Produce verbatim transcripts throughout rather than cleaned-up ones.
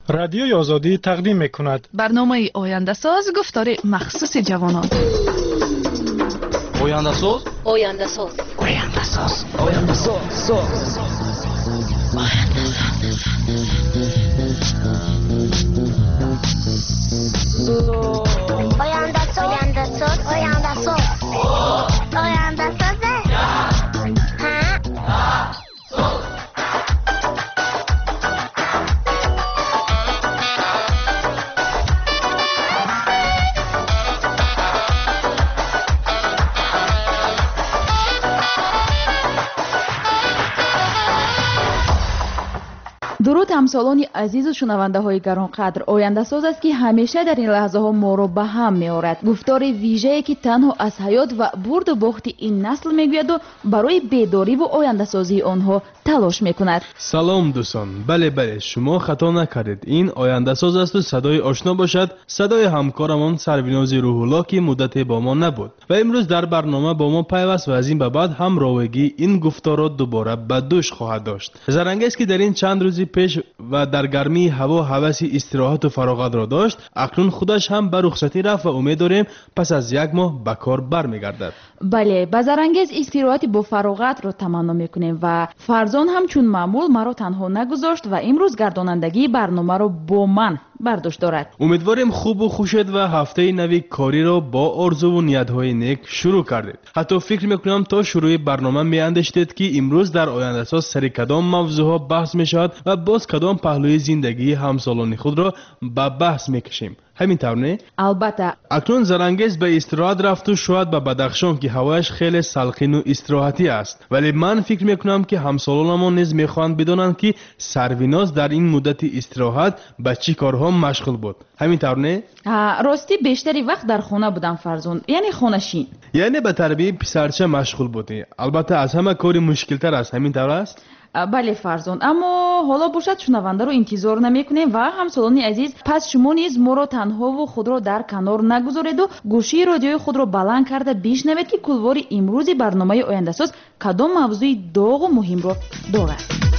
رادیوی آزادی تقدیم می‌کند برنامه آینده ساز گفتار مخصوص جوانان. آینده ساز آینده ساز آینده ساز آینده ساز آینده ساز آینده ساز آینده ساز آینده ساز درود همسالان عزیز و شنونده های گرانقدر. آینده ساز است که همیشه در این لحظه ها ما رو به هم می آورد. گفتار ویژه‌ای که تنها از حیات و برد و باخت این نسل میگوید و برای بیداری و آینده سازی آنها تلاش میکند. سلام دوستان. بله بله شما خطا نکردید. این آینده ساز است و صدای آشنا باشد صدای همکارمان سربیناز روح الله که مدتی با ما نبود و امروز در برنامه با ما پیوست و از این به بعد هم راویگی این گفتارات دوباره به دوش خواهد داشت. زرنگی است که در این چند روزی پیش و در گرمی هوا هوس استراحت و فراغت را داشت، اکنون خودش هم به رخصتی رفت و امید داریم پس از یک ماه به کار برمیگردد. بله، با زرنگیز استراحت با فراغت را تمنا میکنیم و فرزان هم چون معمول مرا تنها نگذاشت و امروز گردانندگی برنامه را با من برداشت دارد. امیدواریم خوب و خوشت و هفته نوی کاری را با آرزو و نیت‌های نیک شروع کردید. حتی فکر میکنم تا شروع برنامه میاندیشید که امروز در آینده ساز سر کدام موضوعها بحث میشود و باز کدام پهلوی زندگی همسالان خود را به بحث میکشیم. همین طور نه؟ البته. اکنون زرنگیز به استراحت رفت و شاید به بدخشان که هوایش خیلی سلخین و استراحتی است، ولی من فکر میکنم که همسالانمان نیز میخواهند بدانند که سرویناز در این مدت استراحت به چی کارها مشغول بود. همین طور نه؟ راستی بیشتری وقت در خانه بودم فرزون، یعنی خانه‌شین. یعنی به تربیت پسرچه مشغول بودی. البته از همه کاری مشکل‌تر است. همین طور است؟ بله فرزان، اما حالا باشد شنونده رو انتظار نمیکنیم و همسالان عزیز پس شما نیز ما رو تنها و خود رو در کنار نگذارید و گوشی رادیوی خود رو بلند کرده بشنوید که کلوار امروز برنامه آینده ساز کدام موضوع داغ و مهم رو دارد.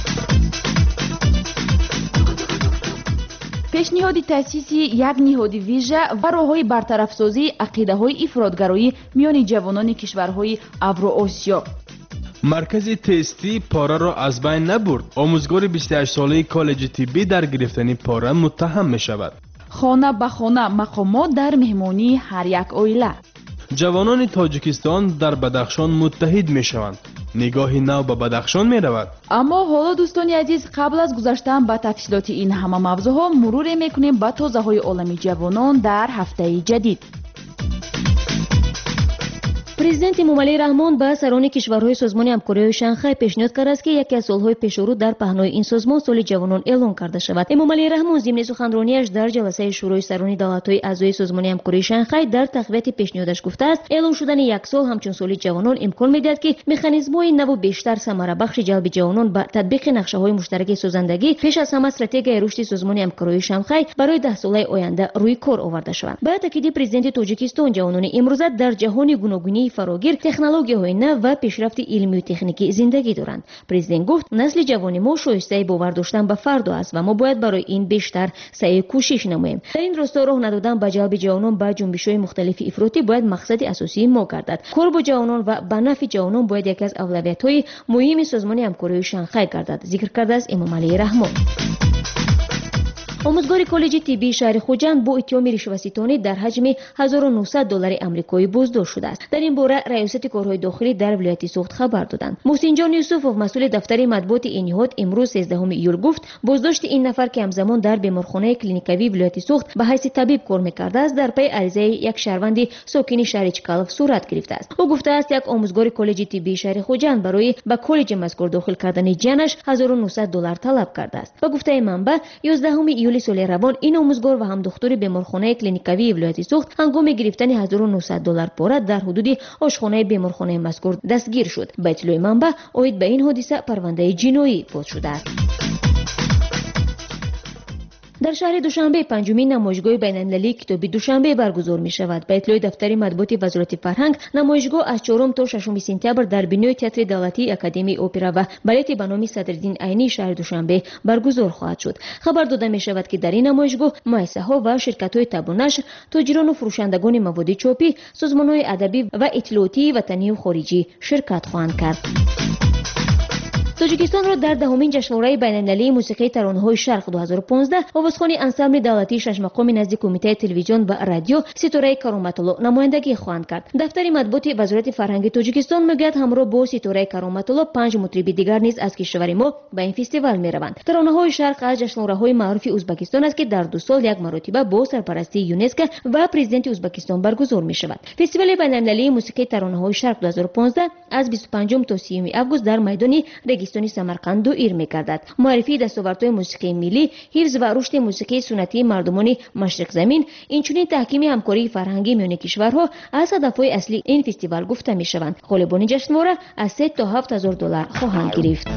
پیشنهاد تأسیس یک نهاد ویژه و راه‌های برطرف‌سازی عقیده‌های افراط‌گرایی میان جوانان کشورهای اوراسیا. مرکز تستی پاره را از بین نبرد. آموزگار بیست و هشت ساله کالج طبی در گرفتن پاره متهم می شود. خانه به خانه مقامات در مهمانی هر یک عائله. جوانان تاجیکستان در بدخشان متحد می شوند. نگاه نو به بدخشان می رود. اما حالا دوستان عزیز قبل از گذشتن به تفصیلات این همه موضوعها مرور میکنیم به تازه های عالمی جوانان در هفته جدید. президент эмомалӣ раҳмон ба сарони кишварҳои созмони ҳамкориҳои шанхай пешниҳод кард аст ки яке аз солҳои пешрӯ дар паҳнои ин созмон соли ҷавонон эълон карда шавад. эмомалӣ раҳмон зимни суханронияш дар ҷаласаи шӯрои сарони давлатҳои аъзои созмони ҳамкории шанхай дар тақвияти пешниҳодаш гуфтааст эълон шудани як сол ҳамчун соли ҷавонон имкон медиҳад ки механизмҳои наву бештар самарабахши ҷалби ҷавонон ба татбиқи нақшаҳои муштараки созандагӣ пеш аз ҳама стратегияи рушди созмони ҳамкориҳои шанхай барои даҳсолаи оянда рӯи кор оварда шаванд. ба таъкиди президенти тоҷикистон ҷавонони имрӯза дар ҷаҳони гуногунии фарогир технологияҳои нав ва пешрафти илмию техникӣ зиндагӣ доранд. президент гуфт насли ҷавони мо шоистаи бовар доштан ба фардо аст ва мо бояд барои ин бештар саъю кӯшиш намоем. дар ин росто роҳ надодан ба ҷалби ҷавонон ба ҷунбишҳои мухталифи ифротӣ бояд мақсади асосии мо гардад. кор бо ҷавонон ва ба нафъи ҷавонон бояд яке аз авлавиятҳои муҳими созмони ҳамкориҳои шанхай гардад, зикр кардааст эмомалӣ раҳмон. آموزگار کالج طبی شهر خوجند با اتهام رشوه‌ستانی در حجم هزار و نهصد دلار آمریکایی بازداشت شده است. در این باره ریاست کارهای داخلی در ولایت سوخت خبر دادند. محسن جان یوسفوف مسئول دفتر مطبوعات این نهاد امروز سیزدهم ایول گفت بازداشت این نفر که همزمان در بیمارخانه کلینیکوی ولایت سوخت به حیث طبیب کار می‌کرده است در پی عریضه یک شهروند ساکن شهر چکالف صورت گرفته است. او گفته است یک آموزگار کالج طبی شهر خوجند برای به کالج مذکور داخل کردن جانش هزار و نهصد دلار طلب کرده است. با گفته منبع یازدهم ایول سال روان این آموزگار و هم دکتر بیمارخانه کلینیکوی ولایت سوخت هنگام گرفتن هزار و نهصد دلار پاره در حدود آشخانه بیمارخانه مذکور دستگیر شد. به اطلاع منبع اوید به این حادثه پرونده جنایی باز شده است. در شهر دوشنبه پنجمین نمایشگاه بین‌المللی کتابی دوشنبه برگزار می شود. به اطلاع دفتر مطبوعات وزارت فرهنگ، نمایشگاه از چهارم تا ششم سپتامبر در بینای تئاتر دولتی اکادمی اپرا و بالت به نام صدرالدین عینی شهر دوشنبه برگزار خواهد شد. خبر داده می شود که در این نمایشگاه مؤسسه ها و شرکت های تب و نشر، تاجران و فروشندگان مواد چاپی، سازمان های ادبی و اطلاعاتی وطنی و خارجی شرکت خواهند کرد. تاجیکستان را در دهمین جشنواره بین‌المللی موسیقی ترانه‌های شرق دو هزار و پانزده آوازخوانی انسامبل دولتی شش مقامی نزد کمیته تلویزیون و رادیو ستاره کرامت‌الله نمایندگی خواهند کرد. دفتر مطبوعات وزارت فرهنگ تاجیکستان میگوید همراه با ستاره کرامت‌الله پنج مطرب دیگر نیز از کشور ما به این فستیوال میروند. ترانه‌های شرق از جشنواره‌های معروف ازبکستان است که در دو سال یک مرتبه با سرپرستی یونسکو و پرزیدنت ازبکستان برگزار می‌شود. فستیوال بین‌المللی موسیقی ترانه‌های شرق دو هزار و پانزده از بیست و پنجم تا سیوم آگوست در میدان رگستانی سمرقند ایر می‌گردد. معرفی دستاوردهای موسیقی ملی، حفظ و رشد موسیقی سنتی مردمان مشرق زمین، اینچنین تحکیم همکاری فرهنگی میان کشورها از هدف‌های اصلی این فستیوال گفته می‌شوند. غالبان جشنواره از سه تا هفت هزار دلار خواهند گرفت.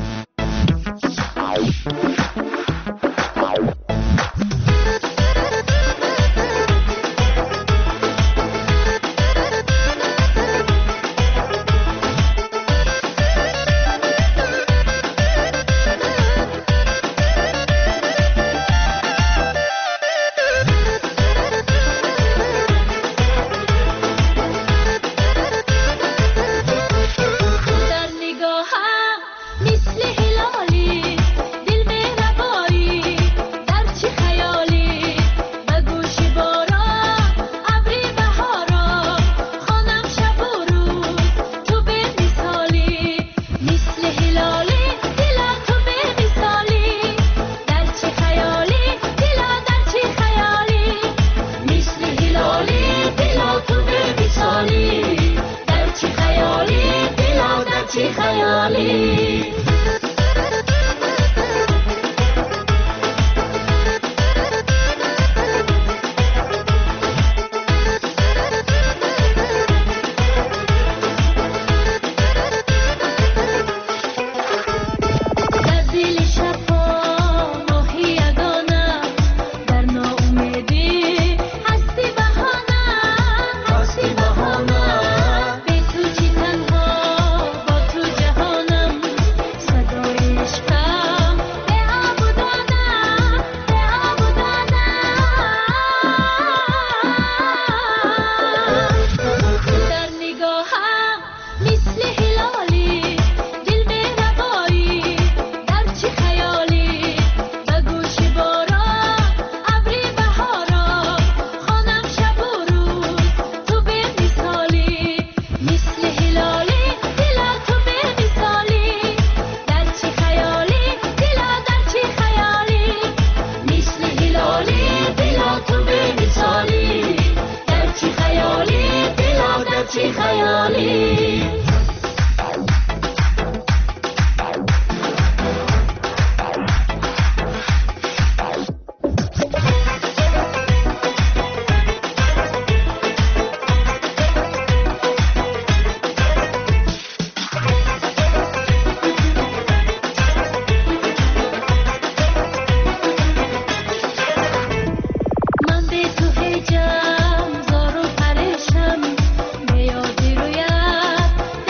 جم زارو پرشم به یادی رویت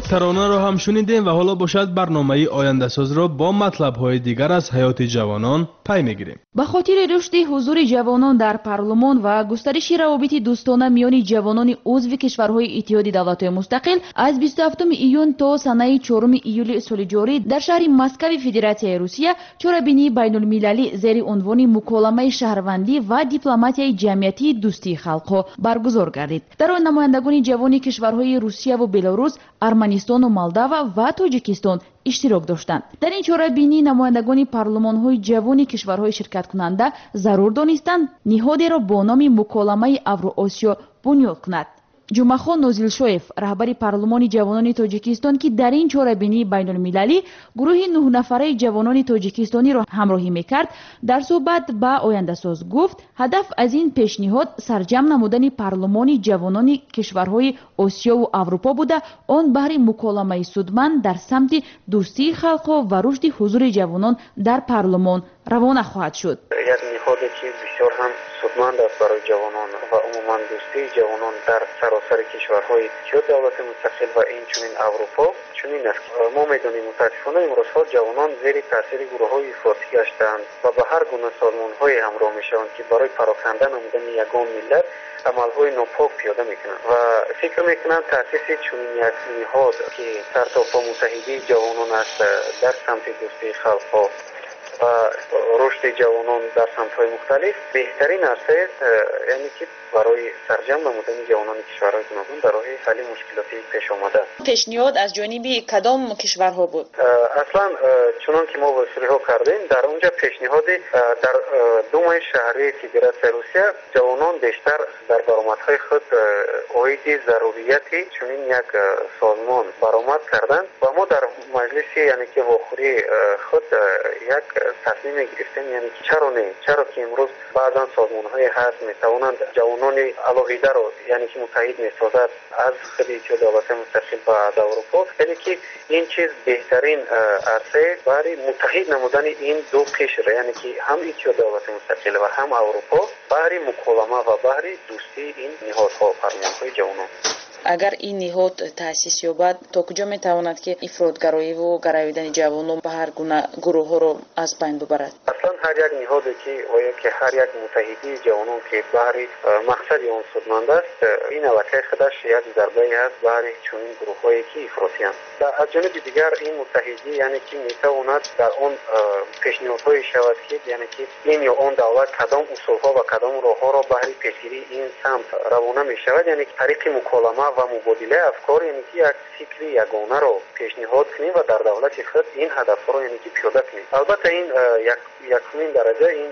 ترانه را هم شنیدیم و حالا باشد برنامه آینده ساز را با مطلب های دیگر از حیات جوانان پی میگیریم. به خاطر رشد حضور جوانان در پارلمان و گسترش روابط دوستانه میان جوانان عضو کشورهای اتحاد دولت‌های مستقل از بیست و هفتم ایون تا سنه چهارم ایول سال جاری در شهر مسکو فدراسیای روسیه چهاربینی بین المللی زیر عنوان مکالمه شهروندی و دیپلماتیای جمعیتی دوستی خلق برگزار گردید. در آن نمایندگان جوان کشورهای روسیه و بلاروس، ارمنستان و مولداوا و تاجیکستان اشتراک داشتند. در این چهاربینی نمایندگان پارلمان‌های جوان کشورهای شرکت کننده ضرور دانستند نهادی را با نام مکالمه اورو-آسیا بنیاد کنند. جمعخان نوزیلشویف رهبر پارلمان جوانان تاجیکستان که در این چهاربینی بین المللی گروه نه نفره جوانان تاجیکستانی را همراهی میکرد در صحبت با آینده ساز گفت هدف از این پیشنهاد سرجم نمودن پارلمان جوانان کشورهای آسیا و اروپا بوده آن بهر مکالمه سودمند در سمت دوستی خلق‌ها و رشد حضور جوانان در پارلمان روانه خواهد شد. یک نهادی که بسیار هم سودمند است برای جوانان و عموما دوستی جوانان در سراسر کشورهای اتحاد دولت مستقل و این چنین اروپا چنین است. ما میدانیم متاسفانه امروزها جوانان زیر تاثیر گروه‌های افراطی گشتند و به هر گونه سازمان‌های همراه میشوند که برای پراکنده نمودن یگان ملت عملهای ناپاک پیاده میکنند و فکر میکنند تاسیس چنین یک نهاد که سرتاپا متحدی جوانان است در سمت دوستی خلق‌ها و رشد جوانان در سمت‌های مختلف بهترین است، یعنی که برای سرجم نمودن جوانان کشورهای گوناگون در راه حل مشکلاتی پیش آمده. پیشنهاد از جانب کدام کشورها بود؟ اصلا چنان که ما وصول‌ها کردیم در اونجا پیشنهاد در دوم شهری فدراسیای روسیه جوانان بیشتر در برآمدهای خود اوید ضروریتی چنین یک سازمان برآمد کردند و ما در مجلس یعنی که واخوری خود یک تصمیم گرفتیم، یعنی چرا نه چرا که امروز بعضا سازمان‌های هست میتوانند جوانان علاقیده رو یعنی که متحد میسازد از خود اتحاد دولت مستقل و از اروپا، یعنی که این چیز بهترین عرصه برای متحد نمودن این دو قشر یعنی که هم اتحاد دولت مستقل و هم اروپا برای مکالمه و برای دوستی این نهادها و پارلمان‌های جوانان. اگر این نهاد تأسیس یابد تا کجا میتواند که افراطگرایی و گرویدن جوانان به هر گونه گروه ها رو از بین ببرد؟ اصلا هر یک نهادی که و که هر یک متحدی جوانان که برای مقصد آن سودمند است این علاقه خودش یک ضربه است برای چنین گروه هایی که افراطی اند. از جانب دیگر این متحدی یعنی که میتواند در آن پیشنهادهای شود که یعنی که این یا آن دولت کدام اصولها و کدام راهها را برای پیشگیری این سمت روانه میشود، یعنی طریق مکالمه و مبادله افکار یعنی که یک سیکل یگانه را پیشنهاد کنیم و در دولت خود این هدفها را یعنی که پیاده کنیم. البته این یک یکمین درجه این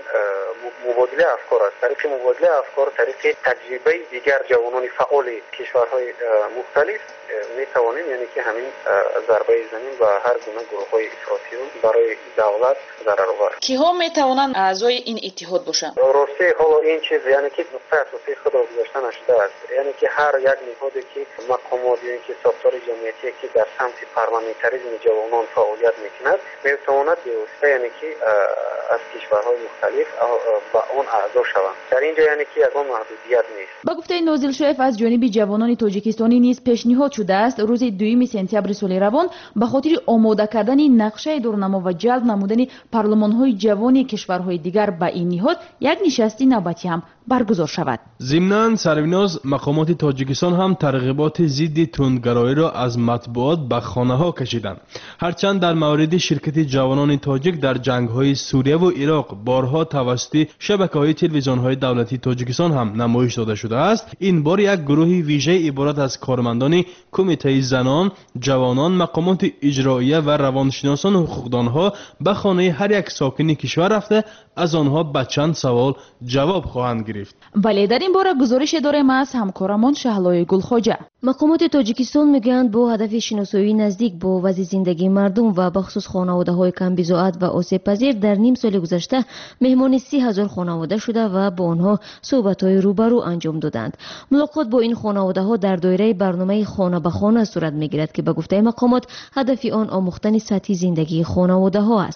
مبادله افکار است. طریق مبادله افکار طریق تجربه دیگر جوانان فعال کشورهای مختلف می توانیم یعنی که همین ضربه زمین و هر گونه گروه‌های افراطی برای دولت ضرر آور. کیها می توانند اعضای این اتحاد باشند؟ راستی حالا این چیز یعنی که نقطه اساسی خود را گذاشته نشده است، یعنی که هر یک نهادی که مقامات یعنی که ساختار جمعیتی که در سمت پارلمانتاریسم جوانان فعالیت میکند میتواند به واسطه یعنی که از کشورهای مختلف با اون اعضا شوند. در اینجا یعنی که یگان محدودیت نیست. با گفته نوزیلشویف از جانب جوانان تاجیکستانی نیز پیشنهاد شده است روز دوم سپتامبر سال روان به خاطر آماده کردن نقشه دورنما و جلب نمودن پارلمان‌های جوان کشورهای دیگر به این نهاد یک نشست نوبتی هم برگزار شود. ضمناً سربناز مقامات تاجیکستان هم ترغیبات ضد تندگرایی را از مطبوعات به خانه‌ها کشیدند. هرچند در مورد شرکت جوانان تاجیک در جنگ‌های سوریه و عراق بارها توسط شبکه‌های تلویزیون‌های دولتی تاجیکستان هم نمایش داده شده است، این بار یک گروه ویژه عبارت از کارمندان کمیته زنان، جوانان، مقامات اجراییه و روانشناسان و حقوقدانها به خانه هر یک ساکن کشور رفته از آنها به چند سوال جواب خواهند گرفت. ولی در این باره گزارش داریم از همکارمان شهلای گلخواجه. مقامات تاجیکستان میگویند با هدف شناسایی نزدیک با وضع زندگی مردم و بخصوص خانواده‌های کم بضاعت و آسیب پذیر در نیم سال گذشته مهمان سی هزار خانواده شده و با آنها صحبت‌های روبرو انجام دادند. ملاقات با این خانواده‌ها در دایره برنامه خانه به خانه صورت می‌گیرد که به گفته مقامات هدف آن آموختن سطح زندگی خانواده‌ها است.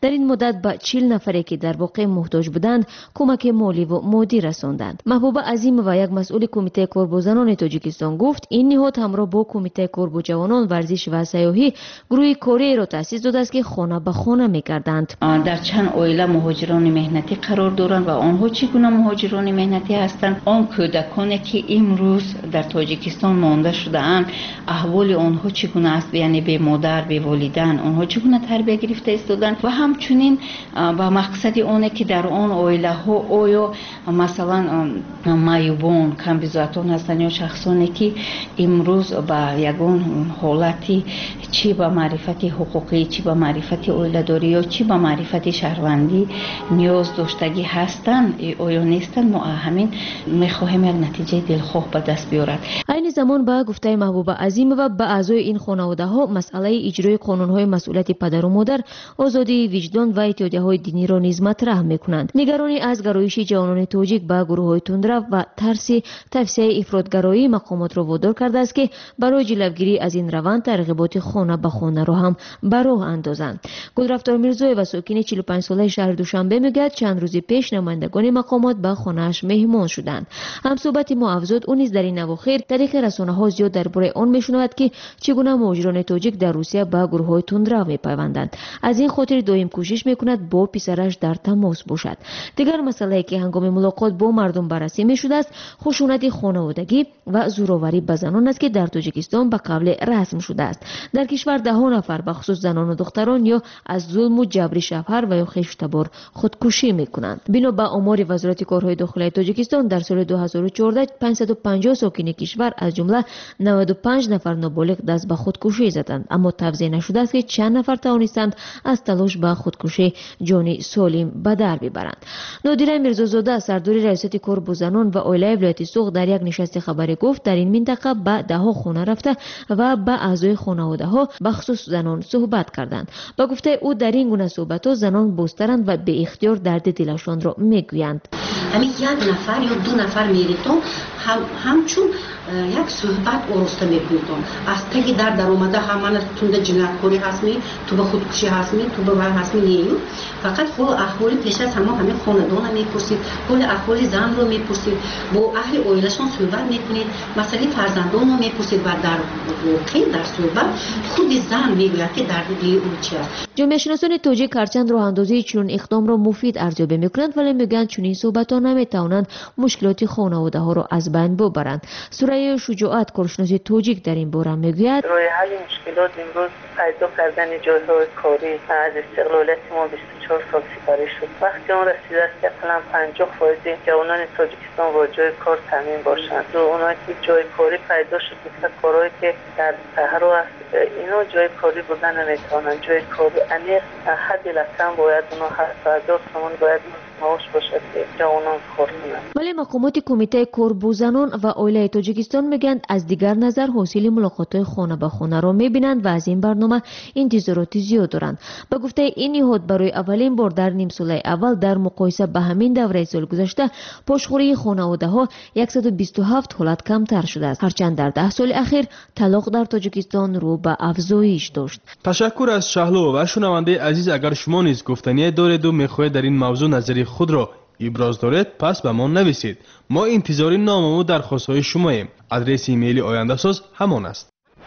در این مدت به چهل نفری که در واقع محتاج بودند کمک مالی و مادی رساندند. محبوبه عظیم و یک مسئول کمیته کاربو زنان تاجیکستان گفت این نهاد همراه با کمیته کاربو جوانان ورزش و سیاحی گروه کاری را تأسیس داده است که خانه به خانه می‌گردند. در چند عائله مهاجران مهنتی قرار دارند و آنها چگونه مهاجران مهنتی هستند؟ آن کودکانی که امروز در تاجیکستان مانده شده اند احوال آنها چگونه است؟ یعنی به مادر به والدین آنها چگونه تربیت گرفته ایستادند و همچنین با مقصد آنه که در آن عائله ها آیا مثلا معیوبان کم بضاعتان هستند یا شخصانی که امروز با یگان حالتی چی با معرفت حقوقی چی با معرفت عائله داری یا چی با معرفت شهروندی نیاز داشتگی هستند آیا نیستند؟ ما همین میخواهیم یک نتیجه دلخواه به دست بیارد. این زمان با گفته محبوبه عظیم و به اعضای این خانواده ها مسئله اجرای قانون های مسئولیت پدر و مادر، آزادی وجدان و اتحادیه های دینی را نیز مطرح میکنند. نگرانی از گرایش جوانان تاجیک به گروه های تندرو و ترس توسعه افراطگرایی مقامات را وادار کرده است که برای جلوگیری از این روند ترغیبات خانه به خانه را هم بر راه اندازند. گلرفتار میرزایی و ساکن چهل و پنج ساله شهر دوشنبه میگوید چند روز پیش نمایندگان مقامات به خانه‌اش مهمان شدند. همصحبت ما افزود او نیز در این اواخر طریق رسانه ها زیاد درباره آن میشنود که چگونه مهاجران تاجیک در روسیه به گروه های تندرو میپیوندند. از این خاطر دائم کوشش میکند با پسرش در تماس باشد. دیگر مسئله که هنگام ملاقات با مردم بررسی میشده است خشونت خانوادگی و زورآوری به زنان است که در تاجیکستان به قبل رسم شده است. در کشور ده ها نفر به خصوص زنان و دختران یا از ظلم و جبر شوهر و یا خیشتبار خودکشی میکنند. بنا به آمار وزارت کارهای داخلی تاجیکستان در سال دو هزار و چهارده پانصد و پنجاه ساکن کشور از جمله نود و پنج نفر نابالغ دست به خودکشی زدند، اما توزیع نشده است که چند نفر توانستند از تلاش به خودکشی جان سالم به در ببرند. نادره میرزازاده سردار ریاست کاربو زنان و عائله ولایت سوق در یک نشست خبری گفت در این منطقه به ده ها خانه رفته و با اعضای خانواده ها به خصوص زنان صحبت کردند. با گفته او در این گونه صحبت ها زنان بسترند و به اختیار درد دلشان را میگویند. همین یک نفر یا دو نفر میریتون هم همچون یک صحبت آراسته میکنیتون از تگی در در اومده همانه تونده جنایتکاری هستمی تو به خودکشی هستمی تو به ور هستمی نیو فقط خود احوال پیش از همه همه خاندان میپرسید کل احوال زن رو میپرسید با اهل عائله‌شون صحبت میکنید مسئله فرزندان رو میپرسید و در واقع در صحبت خود زن میگوید که درد دل اون چی است. جامعه شناسان تاجیک هرچند راه اندازی چنین اقدام را مفید ارزیابی میکنند ولی میگن چنین صحبت‌ها نمیتوانند مشکلات خانواده ها را از بین ببرند. سوره شجاعت کارشناس تاجیک در این باره میگوید راه حل مشکلات امروز پیدا کردن جای‌های کاری از استقلالت ما بیست و چهار سال سپری شد. وقتی اون رسیده است که اقلا پنجاه درصد جوانان تاجیکستان با جای کار تامین باشند و اونایی که جای کاری پیدا شد مثل کارهایی که در صحرا است اینا جای کاری بودن نمیتوانند. جای کاری عمیق حد لطم باید اونا هفت هزار تومان باید معاش باشد که جوانان کار کنند. ولی مقامات کمیته کاربو زنان و عائله تاجیکستان میگن از دیگر نظر حاصل ملاقات خانه به خانه را میبینند و از این برنامه انتظارات زیاد دارند. به گفته این نهاد برای اولین بار در نیم سال اول در مقایسه به همین دوره سال گذشته پاشخوری خانواده ها صد و بیست و هفت حالت کمتر شده است، هرچند در ده سال اخیر طلاق در تاجیکستان رو به افزایش داشت. تشکر از شهلو و شنونده عزیز. اگر شما نیز گفتنی دارید و میخواهید در این موضوع نظری خود را ابراز دارید پس به ما نویسید. ما انتظار نامه و درخواست‌های شماییم. آدرس ایمیل آینده ساز همان است.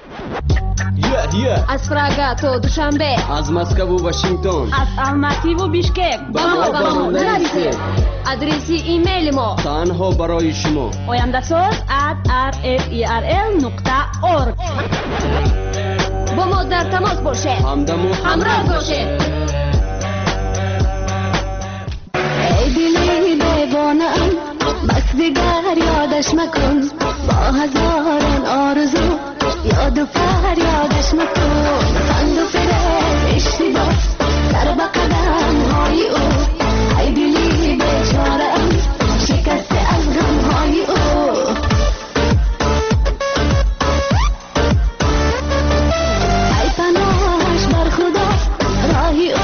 yeah, yeah. از پراگ تا دوشنبه، از مسکو و واشنگتن، از الماتی و بیشکک با ما با ما نویسید. آدرس ایمیل ما تنها برای شما آینده ساز ات آر اف ای آر ال نقطه اورگ. با ما در تماس باشید، همدم و همراه باشید. ای دلی دیوانه‌ام بس دیگر یادش مکن با هزاران آرزو یاد و فریادش مکن خند و فریب اشتباه سر به قدم های او ای دلی بیچاره‌ام شکسته از غم های او ای پناهش بر خدا راهی او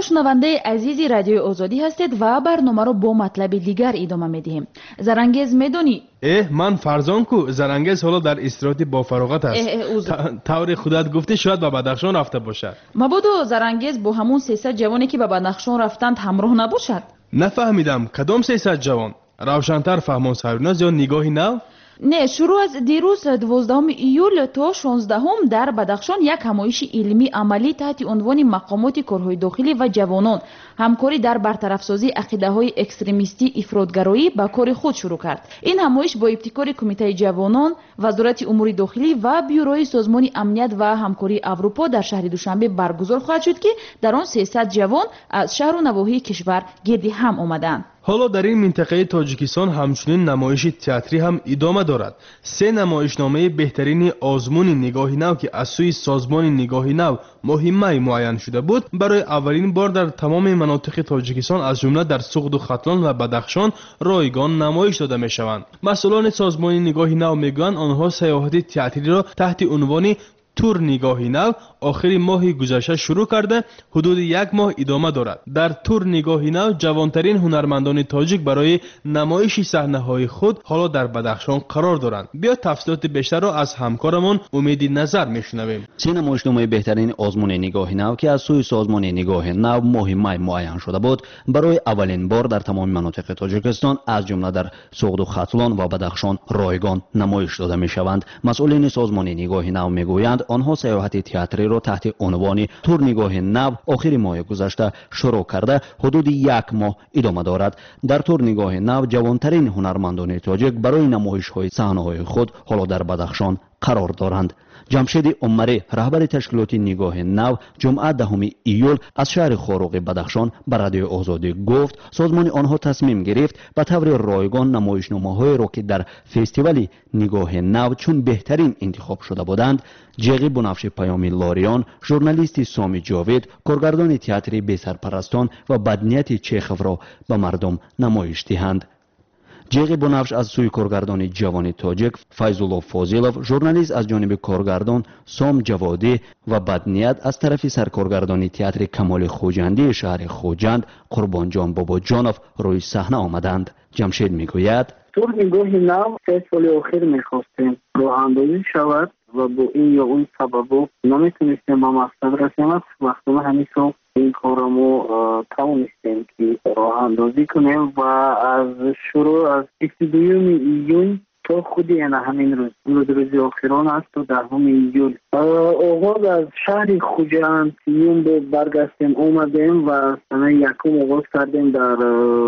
шунавандаи азизи радиои озодӣ ҳастед ва барномаро бо матлаби дигар идома медиҳем. Зарангез медонӣ? Э, ман Фарзон ку Зарангез ҳоло дар истироҳати бофароғат аст. Э, э, узр. Таври худат гуфтӣ шояд ба Бадахшон рафта бошад. Мабодо Зарангез бо ҳамун сесад ҷавоне ки ба Бадахшон рафтанд ҳамроҳ набошад? Нафаҳмидам, кадом сесад ҷавон? Равшантар фаҳмон Сарвиноз ё нигоҳи нав? Не, шурӯъ аз дирӯз дувоздаҳуми июл то шонздаҳум дар Бадахшон як ҳамоиши илмӣ амалӣ таҳти унвони мақомоти корҳои дохилӣ ва ҷавонон ҳамкорӣ дар бартарафсозии ақидаҳои экстремистӣ ифротгароӣ ба кори худ шурӯъ кард. Ин ҳамоиш бо ибтикори Кумитаи ҷавонон, Вазорати умури дохилӣ ва Бюрои Созмони амният ва ҳамкории Аврупо дар шаҳри Душанбе баргузор хоҳад шуд ки дар он сесад ҷавон аз шаҳру навоҳии кишвар гирди ҳам омаданд. ҳоло дар ин минтақаи Тоҷикистон ҳамчунин намоиши театрӣ ҳам идома дорад. Се намоишномаи беҳтарини озмуни нигоҳи нав ки аз сӯи Созмони нигоҳи нав муҳиммаи муайян шуда буд, барои аввалин бор дар тамоми манотиқи Тоҷикистон аз ҷумла дар Суғду Хатлон ва Бадахшон ройгон намоиш дода мешаванд. масъулони Созмони нигоҳи нав мегӯянд онҳо сайёҳати театриро таҳти унвони тур нигоҳи нав охири моҳи гузашта шурӯъ карда ҳудуди як моҳ идома дорад. Дар тур нигоҳи нав ҷавонтарин ҳунармандони тоҷик барои намоиши саҳнаҳои худ ҳоло дар Бадахшон қарор доранд. биё тафсилоти бештарро аз ҳамкорамон Умеди Назар мешунавем. се намоишномаи беҳтарини озмуни нигоҳи нав ки аз сӯи Созмони нигоҳи нав моҳи май муайян шуда буд, барои аввалин бор дар тамоми манотиқи Тоҷикистон аз ҷумла дар Суғду Хатлон ва Бадахшон ройгон намоиш дода мешаванд. масъулини Созмони нигоҳи нав мегӯянд онҳо сайёҳати театриро таҳти унвони тур нигоҳи нав охири моҳи гузашта шурӯъ карда ҳудуди як моҳ идома дорад. дар тур нигоҳи нав ҷавонтарин ҳунармандони тоҷик барои намоишҳои саҳнаҳои худ ҳоло дар Бадахшон қарор доранд. ҷамшеди умарӣ раҳбари ташкилоти нигоҳи нав ҷумъа даҳуми июл аз шаҳри Хоруғи Бадахшон ба Радиои Озодӣ гуфт созмони онҳо тасмим гирифт ба таври ройгон намоишномаҳоеро ки дар фестивали нигоҳи нав чун беҳтарин интихоб шуда буданд, ҷеғи Бунафши Паёми Лориён, журналисти Соми Ҷовид, коргардони театри Бесарпарастон ва Баднияти Чеховро ба мардум намоиш диҳанд. ҷеғи Бунафш аз сӯи коргардони ҷавони тоҷик Файзулло Фозилов, журналист аз ҷониби коргардон Сом Ҷаводӣ ва Бадният аз тарафи саркоргардони театри Камоли Хуҷандии шаҳри Хуҷанд Қурбонҷон Бобоҷонов рӯи саҳна омаданд. ҷамшед мегӯяд: тур нигоҳи нав се соли охир мехостем роҳандозӣ шавад ва бо ин ё он сабабо наметонистем ба мақсад расем. вақтона ҳамин сол این کار ما توانستیم که راه اندازی کنیم و از شروع از بیست و دوم ایون تا خود یعنی همین روز روز روز آخران است و دهم ایول آغاز از شهر خوجند یون به برگشتیم اومدیم و سنه یکم آغاز کردیم در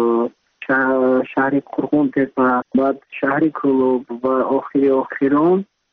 شهر قرغون تپه، بعد شهر کلوب و آخر آخران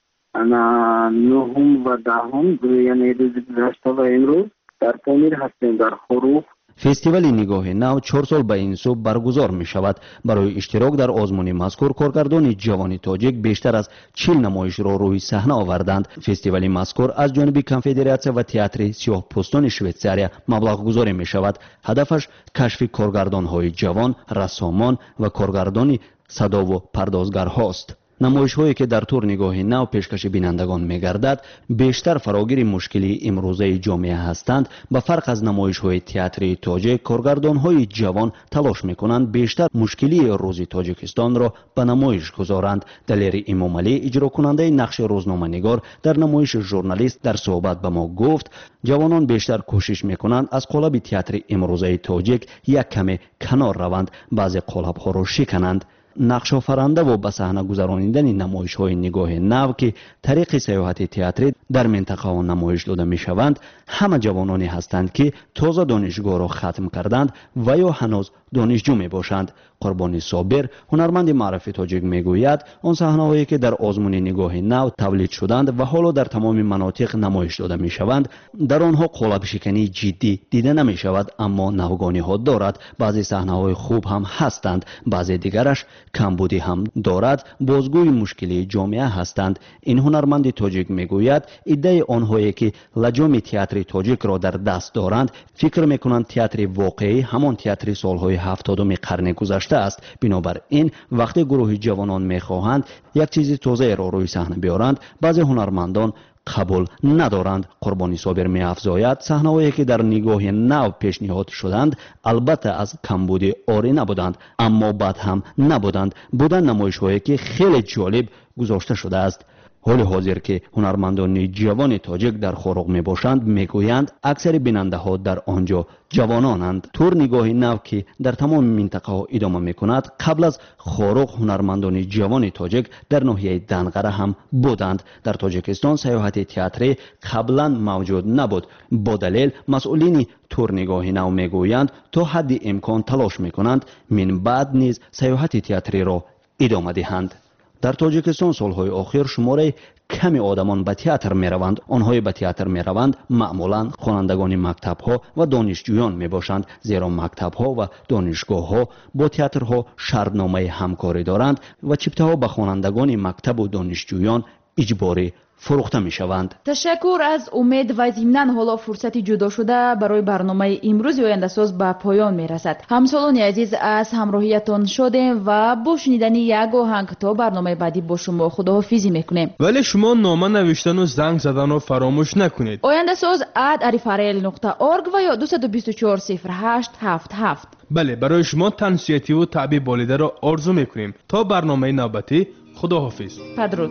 نهم و دهم یعنی روز گذشته و امروز در پامیر هستیم در خروف. фестивали нигоҳи нав чор сол ба ин сӯ баргузор мешавад. барои иштирок дар озмуни мазкур коргардони ҷавони тоҷик бештар аз чил намоишро рӯи саҳна оварданд. фестивали мазкур аз ҷониби конфедератсия ва театри сиёҳпӯстони Шветсария маблағгузорӣ мешавад. ҳадафаш кашфи коргардонҳои ҷавон, рассомон ва коргардони садову пардозгарҳост. намоишҳое ки дар тур нигоҳи нав пешкаши бинандагон мегардад бештар фарогири мушкилии имрӯзаи ҷомеа ҳастанд. ба фарқ аз намоишҳои театрии тоҷик, коргардонҳои ҷавон талош мекунанд бештар мушкилии рӯзи Тоҷикистонро ба намоиш гузоранд. Далери Имомалӣ, иҷрокунандаи нақши рӯзноманигор дар намоиши журналист дар суҳбат ба мо гуфт ҷавонон бештар кӯшиш мекунанд аз қолаби театри имрӯзаи тоҷик як каме канор раванд, баъзе қолабҳоро шикананд. нақшофаранда ва ба саҳна гузарониндани намоишҳои нигоҳи нав ки тариқи сайёҳати театрӣ дар минтақаҳо намоиш дода мешаванд ҳама ҷавононе ҳастанд ки тоза донишгоҳро хатм карданд ва ё ҳанӯз донишҷӯ мебошанд. Қурбони Собир, ҳунарманди маъруфи тоҷик мегӯяд он саҳнаҳое ки дар озмуни нигоҳи нав тавлид шуданд ва ҳоло дар тамоми манотиқ намоиш дода мешаванд, дар онҳо қолабшикании ҷиддӣ дида намешавад, аммо навгониҳо дорад. баъзе саҳнаҳои хуб ҳам ҳастанд, баъзе дигараш камбудӣ ҳам дорад, бозгӯи мушкилии ҷомеа ҳастанд. ин ҳунарманди тоҷик мегӯяд иддаи онҳое ки лаҷоми театри тоҷикро дар даст доранд фикр мекунанд театри воқеӣ ҳамон театри солҳои ҳафтодуми қарни гузашта аст. бинобар ин вақте гурӯҳи ҷавонон мехоҳанд як чизи тозаеро рӯи саҳна биёранд, баъзе ҳунармандон قبول ندارند. قربانی صابر می‌افزاید صحنه‌هایی که در نگاه نو پیشنهاد شدند البته از کمبود آری نبودند، اما بد هم نبودند. بودند نمایش‌هایی که خیلی جالب گذاشته شده است. حال حاضر که هنرمندان جوان تاجیک در خوروغ می باشند میگویند اکثر بیننده ها در آنجا جوانانند. طور نگاه نو که در تمام منطقه ها ادامه می کند، قبل از خوروغ هنرمندان جوان تاجیک در ناحیه دنقره هم بودند. در تاجیکستان سیاحت تئاتری قبلا موجود نبود. با دلیل مسئولین طور نگاه نو میگویند تا حد امکان تلاش می کنند من بعد نیز سیاحت تئاتری را ادامه دهند. در تاجیکستان سالهای آخر شماره کمی آدمان به تئاتر می روند. آنهای به تئاتر می روند معمولا خوانندگان مکتب ها و دانشجویان می باشند، زیرا مکتب ها و دانشگاه ها با تئاترها شرطنامه همکاری دارند و چپته ها به خوانندگان مکتب و دانشجویان اجباری فروخته می شوند. تشکر از امید و ضمناً حالا فرصتی جدا شده برای برنامه امروز آینده ساز به پایان می رسد. همسالان عزیز از همراهیتان شدیم و با شنیدن یک آهنگ تا برنامه بعدی با شما خداحافظی میکنیم. ولی شما نامه نوشتن و زنگ زدن رو فراموش نکنید. آینده ساز ات اریفرل نقطه اورگ و یا دو دو چهار صفر هشت هفت هفت. بله، برای شما تنسیتی و تعبیه بالیده را آرزو میکنیم. تا برنامه نوبتی، خداحافظ. بدرود.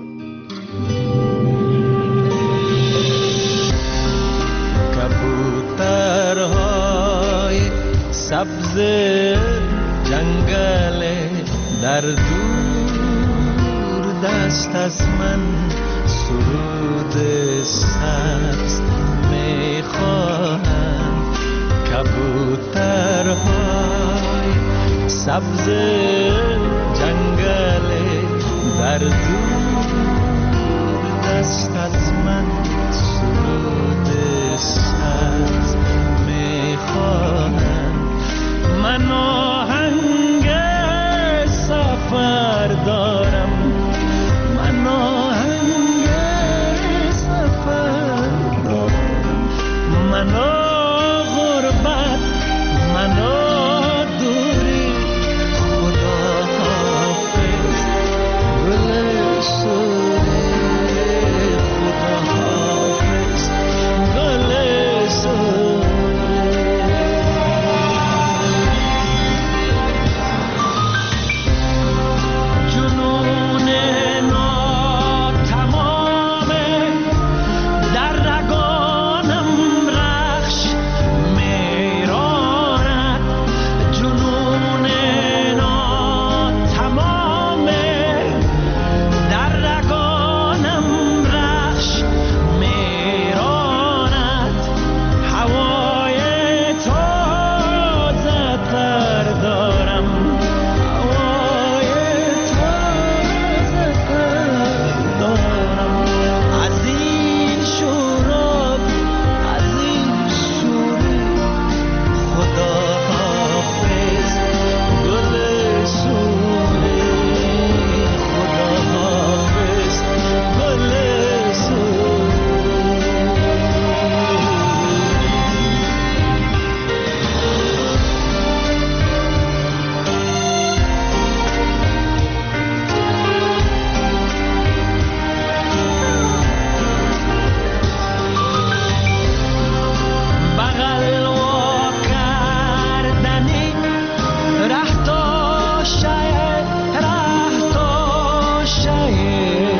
کبوترهای سبز جنگل در دور دست از من سرود سبز میخواهند. کبوترهای سبز جنگل در دور دست از من سرود سبز میخواهند. من آهنگ سفر دارم، من آهنگ سفر دارم، من غربت، من دوری. خدا حافظ گل سوری، خدا حافظ گل سوری. جنون ناتمامه در رگانم رخش میراند. جنون ناتمامه در رگانم رخش میراند. هوای تازه تر دارم، هوای تازه تر دارم. از این شوراب، از این شوری. خدا حافظ گل سوری، خدا حافظ گل سوری. بغل وا کردنی ره تا شه، ره تا شه